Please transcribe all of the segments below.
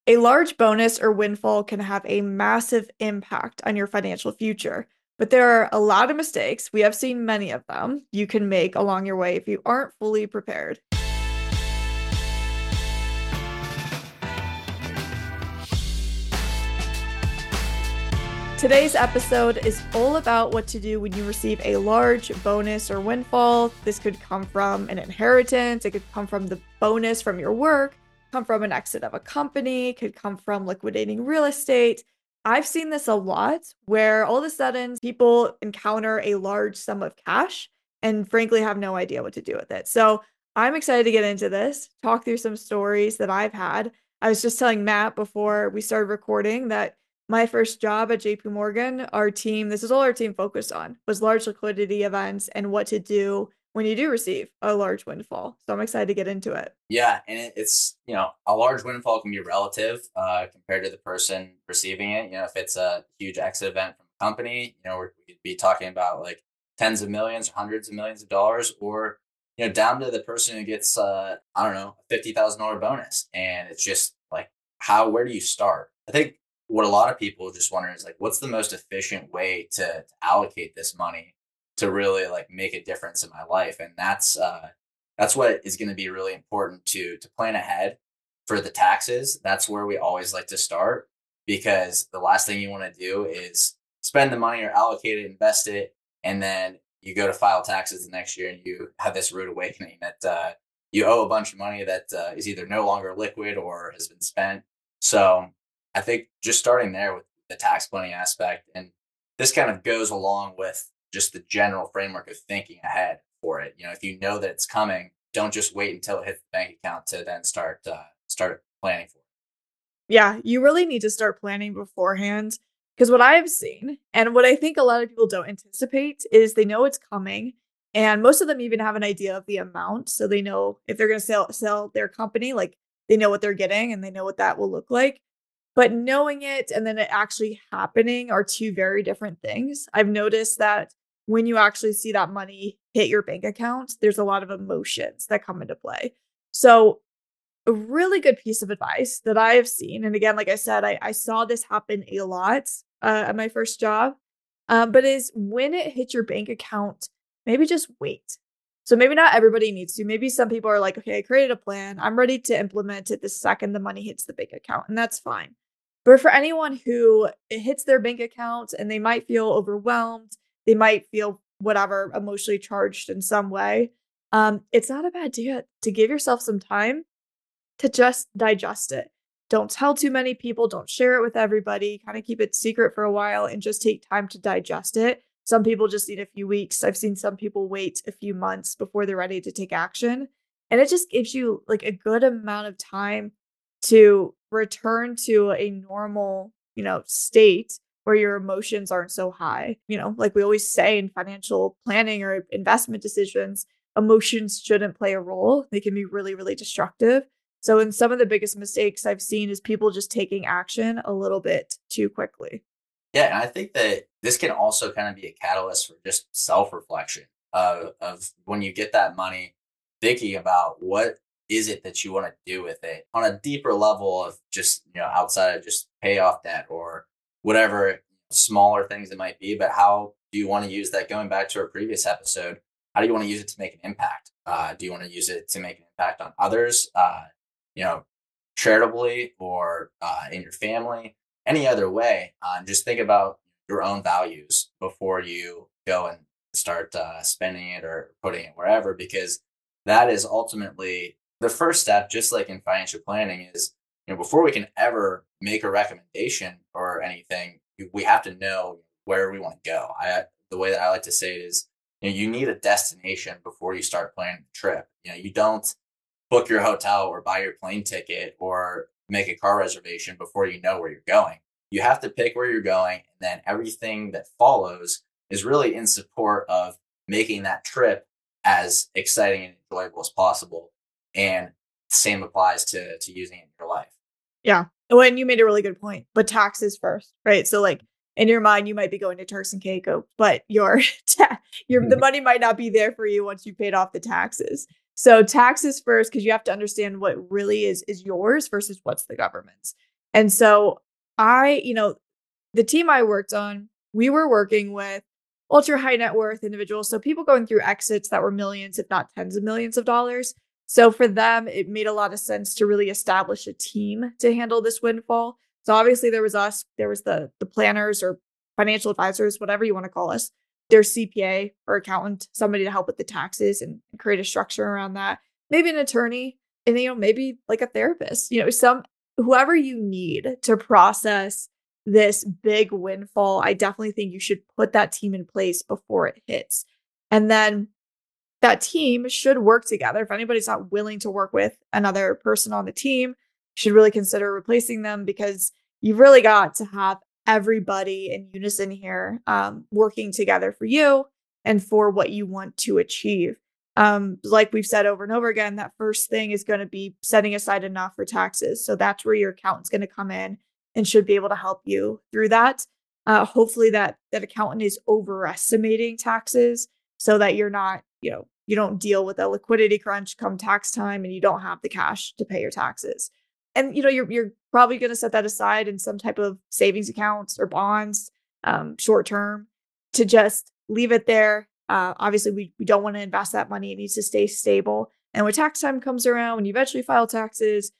A large bonus or windfall can have a massive impact on your financial future, but there are a lot of mistakes, we have seen many of them, you can make along your way if you aren't fully prepared. Today's episode is all about what to do when you receive a large bonus or windfall. This could come from an inheritance, it could come from the bonus from your work, come from an exit of a company, could come from liquidating real estate. I've seen this a lot where all of a sudden people encounter a large sum of cash and frankly have no idea what to do with it. So I'm excited to get into this, talk through some stories that I've had. I was just telling Matt before we started recording that my first job at JP Morgan, our team, this is all our team focused on, was large liquidity events and what to do when you do receive a large windfall. So I'm excited to get into it. Yeah, and it's a large windfall can be relative compared to the person receiving it. If it's a huge exit event from a company, we could be talking about like tens of millions, hundreds of millions of dollars, or down to the person who gets I don't know, a $50,000 bonus, and it's just like where do you start? I think what a lot of people just wonder is like, what's the most efficient way to allocate this money to really like make a difference in my life, and that's what is going to be really important to plan ahead for the taxes. That's where we always like to start, because the last thing you want to do is spend the money or allocate it, invest it, and then you go to file taxes the next year and you have this rude awakening that you owe a bunch of money that is either no longer liquid or has been spent. So I think just starting there with the tax planning aspect, and this kind of goes along with just the general framework of thinking ahead for it. If you know that it's coming, don't just wait until it hits the bank account to then start planning for it. Yeah, you really need to start planning beforehand because what I've seen and what I think a lot of people don't anticipate is they know it's coming and most of them even have an idea of the amount so they know if they're going to sell their company like they know what they're getting and they know what that will look like. But knowing it and then it actually happening are two very different things. I've noticed that when you actually see that money hit your bank account, there's a lot of emotions that come into play. So a really good piece of advice that I have seen, and again, like I said, I saw this happen a lot at my first job, but is when it hits your bank account, maybe just wait. So maybe not everybody needs to. Maybe some people are like, okay, I created a plan. I'm ready to implement it the second the money hits the bank account, and that's fine. But for anyone who it hits their bank account and they might feel overwhelmed, they might feel whatever emotionally charged in some way. It's not a bad idea to give yourself some time to just digest it. Don't tell too many people, don't share it with everybody, kind of keep it secret for a while and just take time to digest it. Some people just need a few weeks. I've seen some people wait a few months before they're ready to take action. And it just gives you like a good amount of time to return to a normal, state where your emotions aren't so high. Like we always say in financial planning or investment decisions, emotions shouldn't play a role. They can be really, really destructive. So in some of the biggest mistakes I've seen is people just taking action a little bit too quickly. Yeah, and I think that this can also kind of be a catalyst for just self-reflection of when you get that money, thinking about what is it that you want to do with it on a deeper level of just, outside of just pay off debt or whatever smaller things it might be, but how do you want to use that? Going back to our previous episode, how do you want to use it to make an impact? Do you want to use it to make an impact on others, you know, charitably or in your family? Any other way, just think about your own values before you go and start spending it or putting it wherever, because that is ultimately the first step. Just like in financial planning, is before we can ever make a recommendation or anything, we have to know where we want to go. The way that I like to say it is, you need a destination before you start planning the trip. You don't book your hotel or buy your plane ticket or make a car reservation before you know where you're going. You have to pick where you're going, and then everything that follows is really in support of making that trip as exciting and enjoyable as possible. And same applies to using it in your life. Yeah. Well, and you made a really good point, but taxes first, right? So like in your mind, you might be going to Turks and Caicos, but the money might not be there for you once you paid off the taxes. So taxes first, because you have to understand what really is yours versus what's the government's. And so the team I worked on, we were working with ultra high net worth individuals. So people going through exits that were millions, if not tens of millions of dollars. So for them, it made a lot of sense to really establish a team to handle this windfall. So obviously there was us, there was the planners or financial advisors, whatever you want to call us, their CPA or accountant, somebody to help with the taxes and create a structure around that. Maybe an attorney, and maybe like a therapist, some whoever you need to process this big windfall. I definitely think you should put that team in place before it hits. And then that team should work together. If anybody's not willing to work with another person on the team, you should really consider replacing them, because you've really got to have everybody in unison here, working together for you and for what you want to achieve. Like we've said over and over again, that first thing is going to be setting aside enough for taxes. So that's where your accountant's going to come in and should be able to help you through that. Hopefully that accountant is overestimating taxes so that you're not, you don't deal with a liquidity crunch come tax time and you don't have the cash to pay your taxes. And you're probably going to set that aside in some type of savings accounts or bonds, short term, to just leave it there. Obviously, we don't want to invest that money. It needs to stay stable. And when tax time comes around, when you eventually file taxes,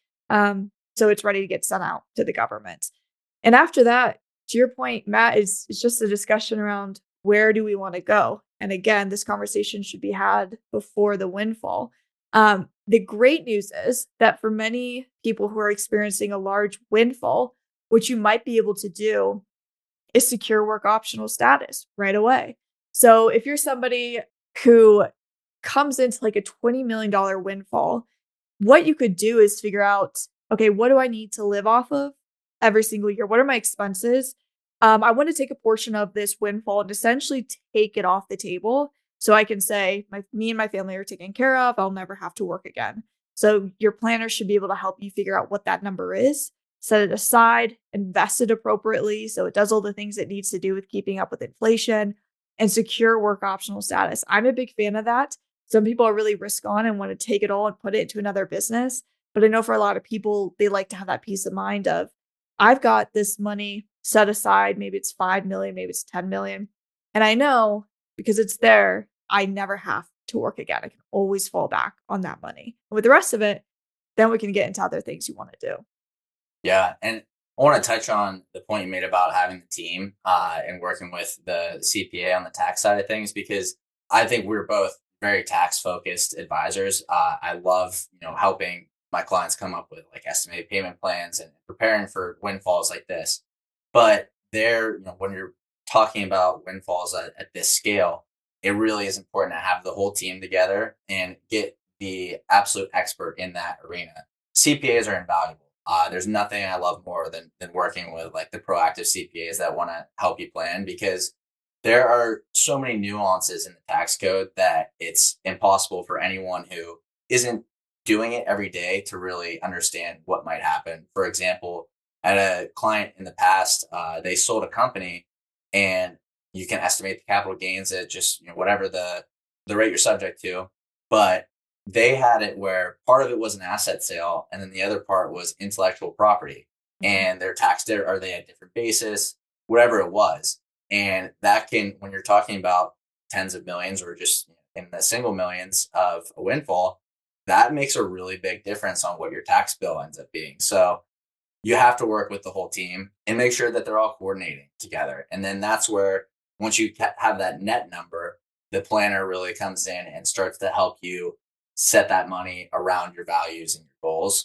so it's ready to get sent out to the government. And after that, to your point, Matt, it's just a discussion around where do we want to go? And again, this conversation should be had before the windfall. The great news is that for many people who are experiencing a large windfall, what you might be able to do is secure work optional status right away. So if you're somebody who comes into like a $20 million windfall, what you could do is figure out, okay, what do I need to live off of every single year? What are my expenses? I want to take a portion of this windfall and essentially take it off the table. So I can say, me and my family are taken care of. I'll never have to work again. So your planner should be able to help you figure out what that number is, set it aside, invest it appropriately so it does all the things it needs to do with keeping up with inflation, and secure work optional status. I'm a big fan of that. Some people are really risk on and want to take it all and put it into another business. But I know for a lot of people, they like to have that peace of mind of, I've got this money set aside. Maybe it's 5 million, maybe it's 10 million. And I know because it's there, I never have to work again. I can always fall back on that money. And with the rest of it, then we can get into other things you want to do. Yeah, and I want to touch on the point you made about having the team and working with the CPA on the tax side of things, because I think we're both very tax focused advisors. I love helping my clients come up with like estimated payment plans and preparing for windfalls like this. But when you're talking about windfalls at this scale, it really is important to have the whole team together and get the absolute expert in that arena. CPAs are invaluable. There's nothing I love more than working with like the proactive CPAs that want to help you plan, because there are so many nuances in the tax code that it's impossible for anyone who isn't doing it every day to really understand what might happen. For example, I had a client in the past, they sold a company, and you can estimate the capital gains at just whatever the rate you're subject to. But they had it where part of it was an asset sale and then the other part was intellectual property, and they're taxed there, or they had different basis, whatever it was. And that can, when you're talking about tens of millions or just in the single millions of a windfall, that makes a really big difference on what your tax bill ends up being. So you have to work with the whole team and make sure that they're all coordinating together. And then that's where, once you have that net number, the planner really comes in and starts to help you set that money around your values and your goals.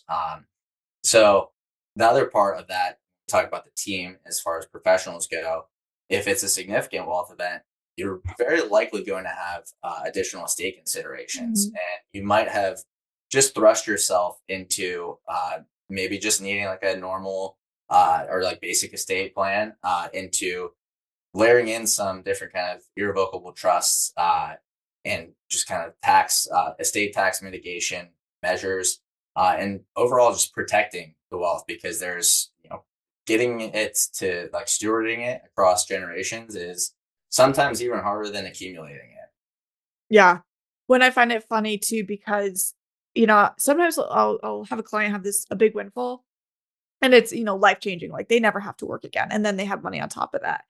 So the other part of that, talk about the team as far as professionals go, if it's a significant wealth event, you're very likely going to have additional estate considerations. Mm-hmm. And you might have just thrust yourself into maybe just needing like a normal or like basic estate plan into layering in some different kind of irrevocable trusts and just kind of estate tax mitigation measures and overall just protecting the wealth, because there's getting it to like stewarding it across generations is sometimes even harder than accumulating it. Yeah. When I find it funny too, because, sometimes I'll have a client have a big windfall And it's, life changing. Like they never have to work again. And then they have money on top of that.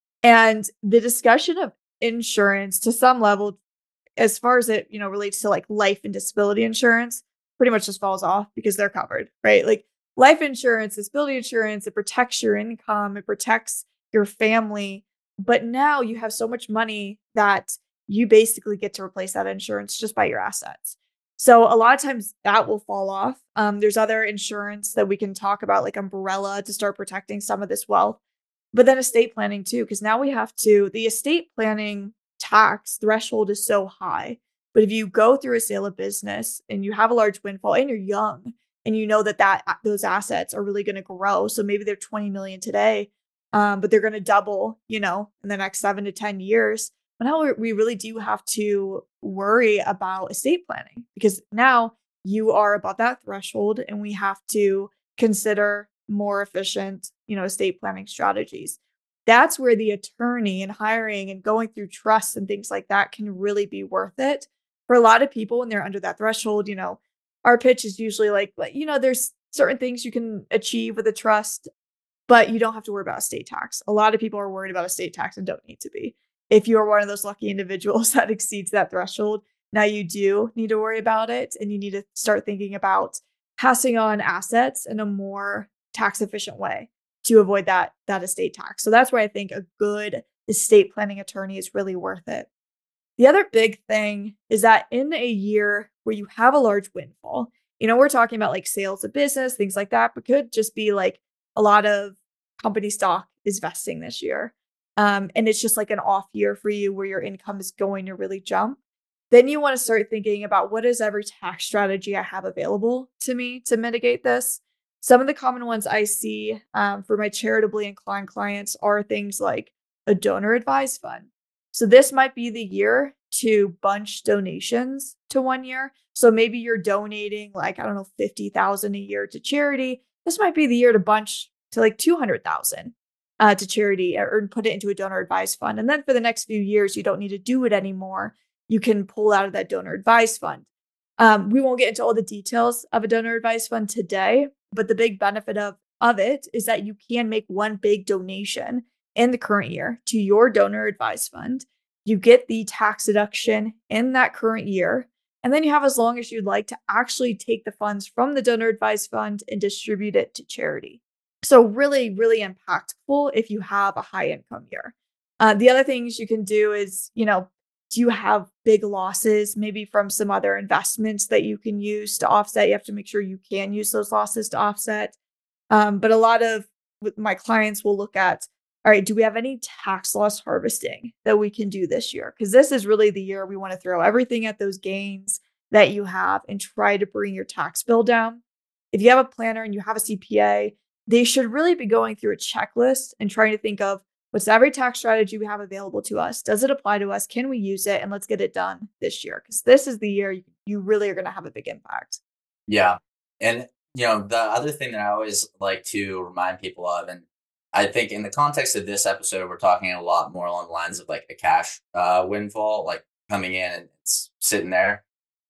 And the discussion of insurance to some level, as far as it, relates to like life and disability insurance, pretty much just falls off because they're covered, right? Like life insurance, disability insurance, it protects your income, it protects your family. But now you have so much money that you basically get to replace that insurance just by your assets. So a lot of times that will fall off. There's other insurance that we can talk about, like umbrella, to start protecting some of this wealth. But then estate planning too, because now we have to, the estate planning tax threshold is so high. But if you go through a sale of business and you have a large windfall and you're young and you know that those assets are really going to grow, so maybe they're 20 million today, but they're going to double, in the next 7 to 10 years. But now we really do have to worry about estate planning because now you are above that threshold and we have to consider more efficient, estate planning strategies. That's where the attorney and hiring and going through trusts and things like that can really be worth it. For a lot of people, when they're under that threshold, our pitch is usually like, there's certain things you can achieve with a trust, but you don't have to worry about estate tax. A lot of people are worried about estate tax and don't need to be. If you're one of those lucky individuals that exceeds that threshold, now you do need to worry about it and you need to start thinking about passing on assets in a more tax efficient way to avoid that estate tax. So that's where I think a good estate planning attorney is really worth it. The other big thing is that in a year where you have a large windfall, we're talking about like sales of business, things like that, but could just be like a lot of company stock is vesting this year. And it's just like an off year for you where your income is going to really jump. Then you want to start thinking about what is every tax strategy I have available to me to mitigate this. Some of the common ones I see for my charitably inclined clients are things like a donor advised fund. So this might be the year to bunch donations to 1 year. So maybe you're donating like, I don't know, 50,000 a year to charity. This might be the year to bunch to like 200,000 to charity or put it into a donor advised fund. And then for the next few years, you don't need to do it anymore. You can pull out of that donor advised fund. We won't get into all the details of a donor advised fund today, but the big benefit of it is that you can make one big donation in the current year to your donor advised fund. You get the tax deduction in that current year. And then you have as long as you'd like to actually take the funds from the donor advised fund and distribute it to charity. So really, really impactful if you have a high income year. The other things you can do is, do you have big losses maybe from some other investments that you can use to offset? You have to make sure you can use those losses to offset. But a lot of my clients will look at, all right, do we have any tax loss harvesting that we can do this year? Because this is really the year we want to throw everything at those gains that you have and try to bring your tax bill down. If you have a planner and you have a CPA, they should really be going through a checklist and trying to think of what's every tax strategy we have available to us? Does it apply to us? Can we use it? And let's get it done this year because this is the year you really are going to have a big impact. Yeah. And, the other thing that I always like to remind people of, and I think in the context of this episode, we're talking a lot more along the lines of like a cash windfall, like coming in and it's sitting there,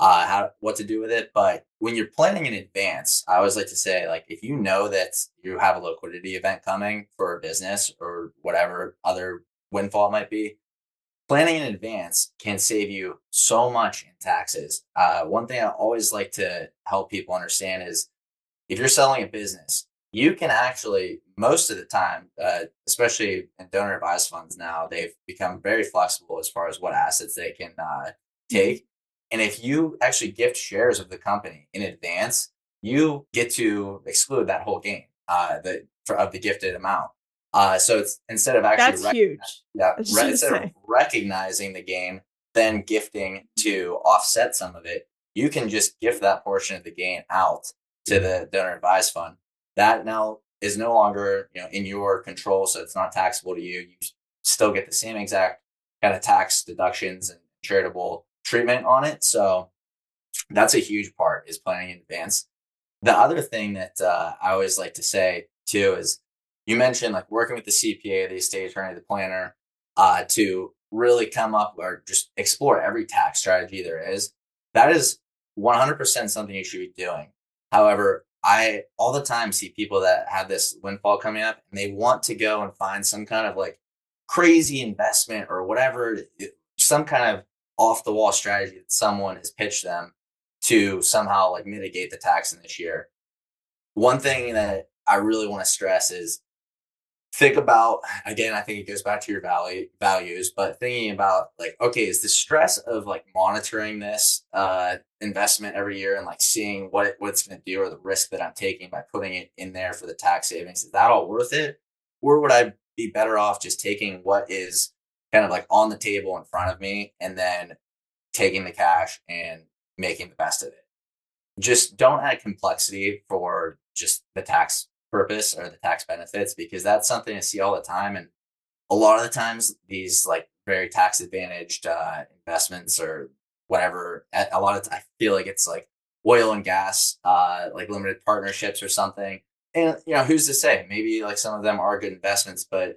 what to do with it. But when you're planning in advance, I always like to say, like, if you know that you have a liquidity event coming for a business or whatever other windfall it might be, planning in advance can save you so much in taxes. One thing I always like to help people understand is if you're selling a business, you can actually, most of the time, especially in donor advised funds now, they've become very flexible as far as what assets they can take. And if you actually gift shares of the company in advance, you get to exclude that whole gain of the gifted amount. So it's instead of actually That's huge. instead of recognizing the gain, then gifting to offset some of it, you can just gift that portion of the gain out to the donor advised fund. That now is no longer in your control, so it's not taxable to you. You still get the same exact kind of tax deductions and charitable treatment on it. So that's a huge part, is planning in advance. The other thing that I always like to say too is, you mentioned like working with the CPA, the estate attorney, the planner, to really come up or just explore every tax strategy there is. That is 100% something you should be doing. However, I all the time see people that have this windfall coming up and they want to go and find some kind of like crazy investment or whatever, some kind of off the wall strategy that someone has pitched them to somehow like mitigate the tax in this year. One thing that I really want to stress is think about, again, I think it goes back to your values, but thinking about like, okay, is the stress of like monitoring this investment every year and like seeing what it's going to do or the risk that I'm taking by putting it in there for the tax savings, is that all worth it? Or would I be better off just taking what is kind of like on the table in front of me and then taking the cash and making the best of it? Just don't add complexity for just the tax purpose or the tax benefits, because that's something I see all the time. And a lot of the times, these like very tax advantaged investments or whatever, a lot of I feel like it's like oil and gas, like limited partnerships or something. And who's to say? Maybe like some of them are good investments, but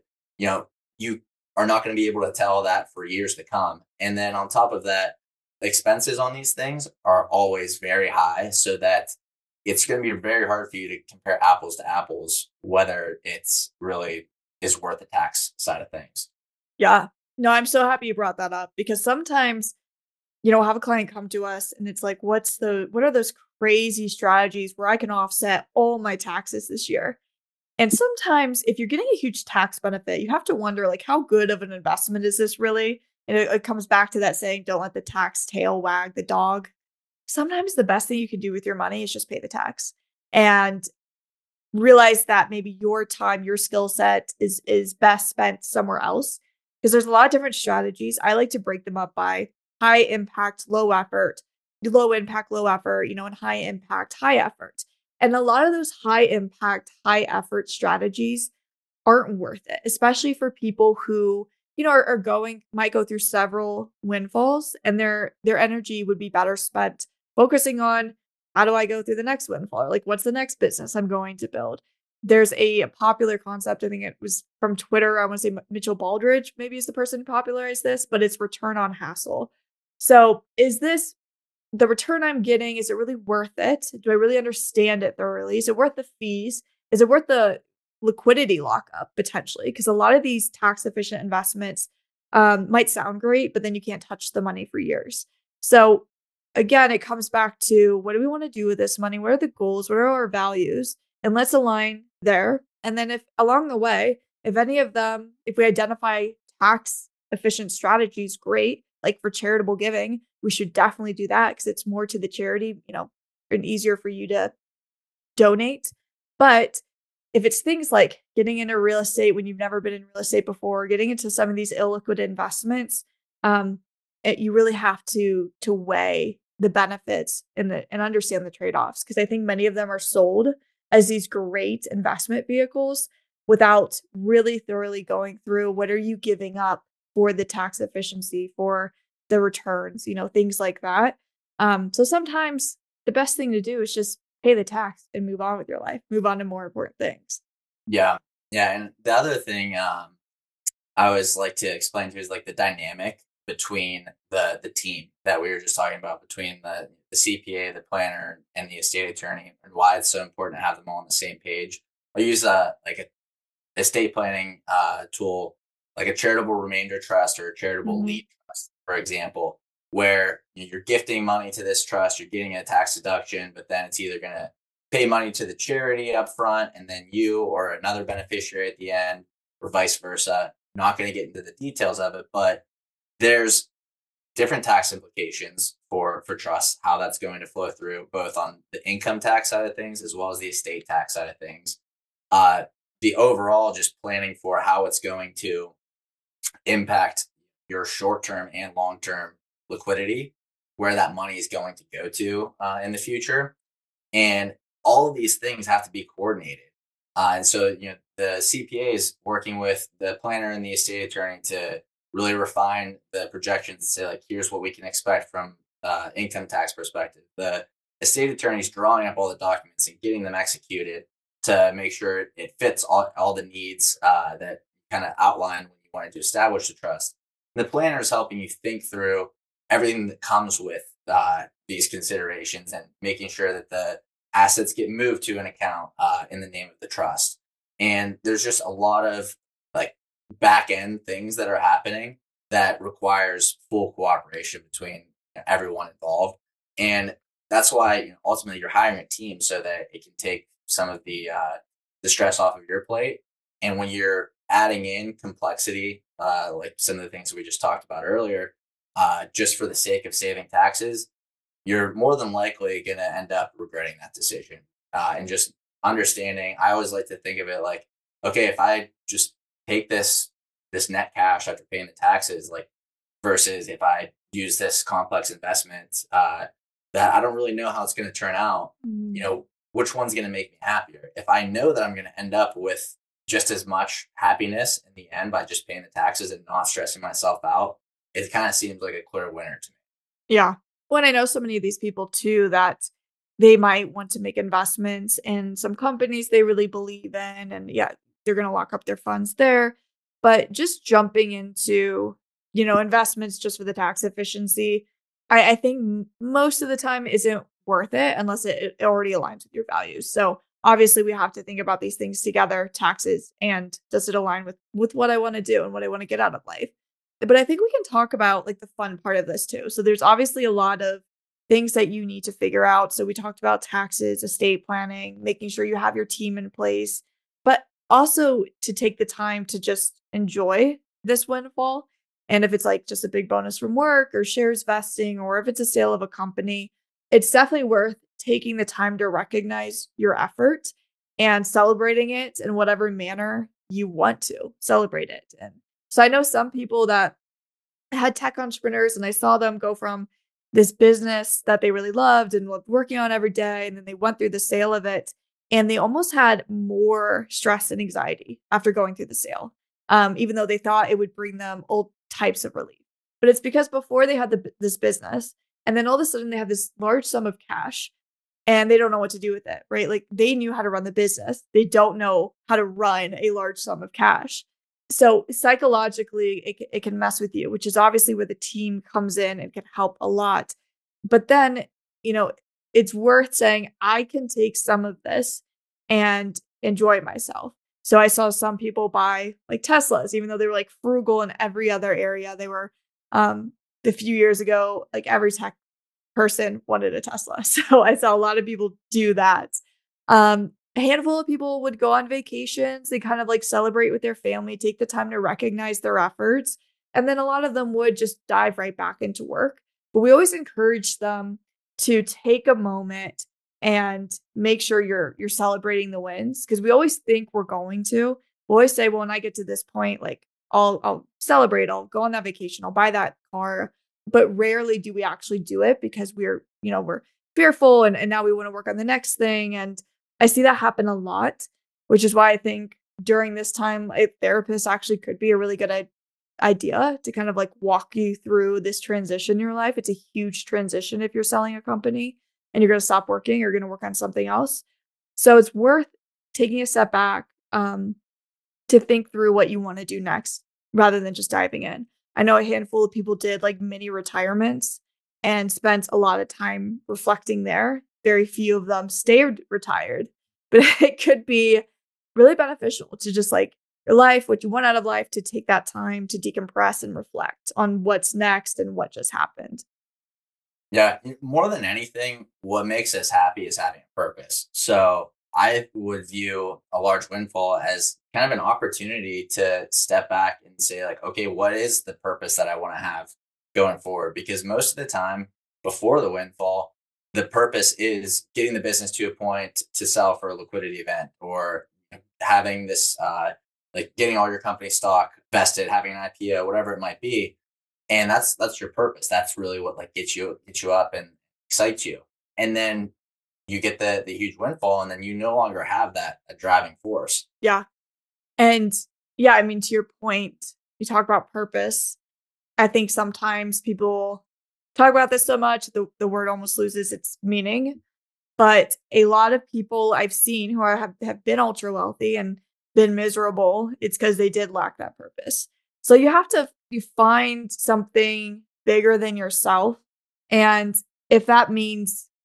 you are not going to be able to tell that for years to come. And then on top of that, the expenses on these things are always very high, so that it's going to be very hard for you to compare apples to apples, whether it's really is worth the tax side of things. Yeah. No, I'm so happy you brought that up because sometimes, we'll have a client come to us and it's like, what are those crazy strategies where I can offset all my taxes this year? And sometimes if you're getting a huge tax benefit, you have to wonder like how good of an investment is this really? And it comes back to that saying, don't let the tax tail wag the dog. Sometimes the best thing you can do with your money is just pay the tax and realize that maybe your time, your skill set is best spent somewhere else. Because there's a lot of different strategies. I like to break them up by high impact, low effort, low impact, low effort, and high impact, high effort. And a lot of those high impact, high effort strategies aren't worth it, especially for people who, are might go through several windfalls and their energy would be better spent focusing on how do I go through the next windfall? Or like, what's the next business I'm going to build? There's a popular concept. I think it was from Twitter. I want to say Mitchell Baldridge maybe is the person who popularized this, but it's return on hassle. So is this the return I'm getting? Is it really worth it? Do I really understand it thoroughly? Is it worth the fees? Is it worth the liquidity lockup potentially? Because a lot of these tax efficient investments might sound great, but then you can't touch the money for years. So again, it comes back to what do we want to do with this money? What are the goals? What are our values? And let's align there. And then if along the way, if we identify tax efficient strategies, great. Like for charitable giving, we should definitely do that because it's more to the charity, and easier for you to donate. But if it's things like getting into real estate when you've never been in real estate before, getting into some of these illiquid investments, you really have to weigh the benefits and understand the trade-offs, because I think many of them are sold as these great investment vehicles without really thoroughly going through what are you giving up for the tax efficiency, for the returns, things like that. So sometimes the best thing to do is just pay the tax and move on with your life, move on to more important things. Yeah, yeah, and the other thing I always like to explain to is like the dynamic between the team that we were just talking about, between the CPA, the planner, and the estate attorney, and why it's so important to have them all on the same page. I use like a estate planning tool, like a charitable remainder trust or a charitable Mhm. lead trust, for example, where you're gifting money to this trust, you're getting a tax deduction, but then it's either going to pay money to the charity up front and then you or another beneficiary at the end, or vice versa. Not going to get into the details of it, but there's different tax implications for trusts, how that's going to flow through both on the income tax side of things as well as the estate tax side of things. Uh, the overall just planning for how it's going to impact your short term and long term liquidity, where that money is going to go to in the future. And all of these things have to be coordinated. And so, the CPA is working with the planner and the estate attorney to really refine the projections and say, like, here's what we can expect from income tax perspective. The estate attorney is drawing up all the documents and getting them executed to make sure it fits all the needs that kind of outline when you wanted to establish the trust. The planner is helping you think through everything that comes with these considerations and making sure that the assets get moved to an account in the name of the trust. And there's just a lot of like back end things that are happening that requires full cooperation between everyone involved. And that's why ultimately you're hiring a team so that it can take some of the stress off of your plate. And when you're adding in complexity, like some of the things we just talked about earlier, just for the sake of saving taxes, you're more than likely going to end up regretting that decision. And just understanding, I always like to think of it like, okay, if I just take this net cash after paying the taxes, like versus if I use this complex investment that I don't really know how it's going to turn out, which one's going to make me happier? If I know that I'm going to end up with just as much happiness in the end by just paying the taxes and not stressing myself out, it kind of seems like a clear winner to me. Yeah. When I know so many of these people too that they might want to make investments in some companies they really believe in. And yeah, they're going to lock up their funds there. But just jumping into, investments just for the tax efficiency, I think most of the time isn't worth it unless it already aligns with your values. So obviously we have to think about these things together, taxes, and does it align with what I want to do and what I want to get out of life. But I think we can talk about like the fun part of this too. So there's obviously a lot of things that you need to figure out. So we talked about taxes, estate planning, making sure you have your team in place, but also to take the time to just enjoy this windfall. And if it's like just a big bonus from work or shares vesting, or if it's a sale of a company, it's definitely worth taking the time to recognize your effort and celebrating it in whatever manner you want to celebrate it. And so I know some people that had tech entrepreneurs and I saw them go from this business that they really loved and loved working on every day. And then they went through the sale of it and they almost had more stress and anxiety after going through the sale, even though they thought it would bring them all types of relief. But it's because before they had this business and then all of a sudden they have this large sum of cash and they don't know what to do with it, right? Like they knew how to run the business. They don't know how to run a large sum of cash. So psychologically, it can mess with you, which is obviously where the team comes in and can help a lot. But then, you know, it's worth saying, I can take some of this and enjoy myself. So I saw some people buy like Teslas, even though they were like frugal in every other area. They were, a few years ago, like every tech person wanted a Tesla. So I saw a lot of people do that. A handful of people would go on vacations. They kind of like celebrate with their family, take the time to recognize their efforts. And then a lot of them would just dive right back into work. But we always encourage them to take a moment and make sure you're celebrating the wins, because we always think we're going to. We always say, well, when I get to this point, like I'll celebrate, I'll go on that vacation, I'll buy that car. But rarely do we actually do it because we're fearful and now we want to work on the next thing. And I see that happen a lot, which is why I think during this time, a therapist actually could be a really good idea to kind of like walk you through this transition in your life. It's a huge transition if you're selling a company and you're going to stop working, you're going to work on something else. So it's worth taking a step back to think through what you want to do next rather than just diving in. I know a handful of people did like mini retirements and spent a lot of time reflecting there. Very few of them stayed retired, but it could be really beneficial to just like your life, what you want out of life, to take that time to decompress and reflect on what's next and what just happened. Yeah, more than anything, what makes us happy is having a purpose. So I would view a large windfall as kind of an opportunity to step back and say, like, okay, what is the purpose that I want to have going forward? Because most of the time before the windfall, the purpose is getting the business to a point to sell for a liquidity event, or having this, like getting all your company stock vested, having an IPO, whatever it might be. And that's your purpose. That's really what like gets you up and excites you. And then you get the huge windfall, and then you no longer have that a driving force. Yeah. And yeah, I mean, to your point, you talk about purpose. I think sometimes people talk about this so much, the word almost loses its meaning. But a lot of people I've seen who have been ultra wealthy and been miserable, it's because they did lack that purpose. So you find something bigger than yourself. And if that means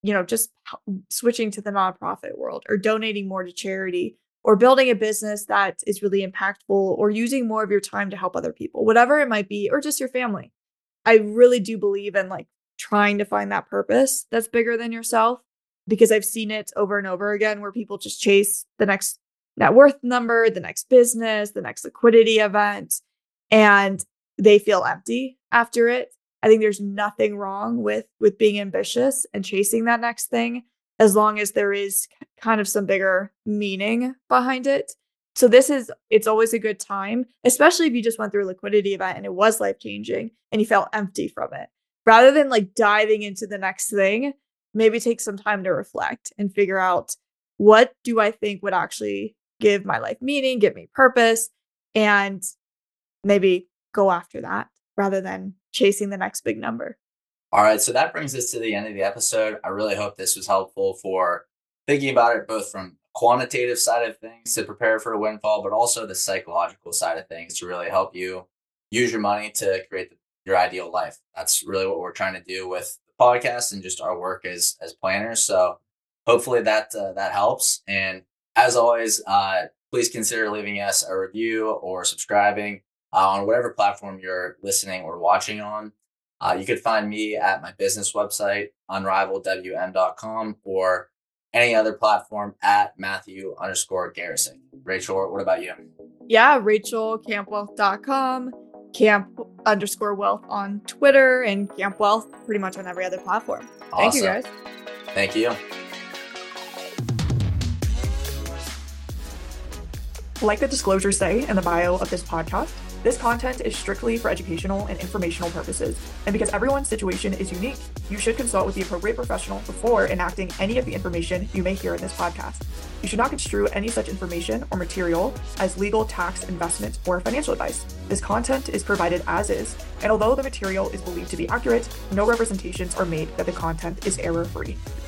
just switching to the nonprofit world or donating more to charity or building a business that is really impactful or using more of your time to help other people, whatever it might be, or just your family. I really do believe in like trying to find that purpose that's bigger than yourself, because I've seen it over and over again where people just chase the next net worth number, the next business, the next liquidity event, and they feel empty after it. I think there's nothing wrong with being ambitious and chasing that next thing, as long as there is kind of some bigger meaning behind it. So it's always a good time, especially if you just went through a liquidity event and it was life-changing and you felt empty from it. Rather than like diving into the next thing, maybe take some time to reflect and figure out, what do I think would actually give my life meaning, give me purpose, and maybe go after that rather than chasing the next big number. All right, so that brings us to the end of the episode. I really hope this was helpful for thinking about it both from quantitative side of things to prepare for a windfall, but also the psychological side of things to really help you use your money to create your ideal life. That's really what we're trying to do with the podcast and just our work as planners. So hopefully that helps. And as always, please consider leaving us a review or subscribing on whatever platform you're listening or watching on. You could find me at my business website, unrivalwm.com, or any other platform at Matthew_Garrison. Rachel, what about you? Yeah, RachelCampWealth.com, Camp_Wealth on Twitter, and Camp Wealth pretty much on every other platform. Awesome. Thank you, guys. Thank you. Like the disclosures say in the bio of this podcast, this content is strictly for educational and informational purposes, and because everyone's situation is unique, you should consult with the appropriate professional before enacting any of the information you may hear in this podcast. You should not construe any such information or material as legal, tax, investment, or financial advice. This content is provided as is, and although the material is believed to be accurate, no representations are made that the content is error-free.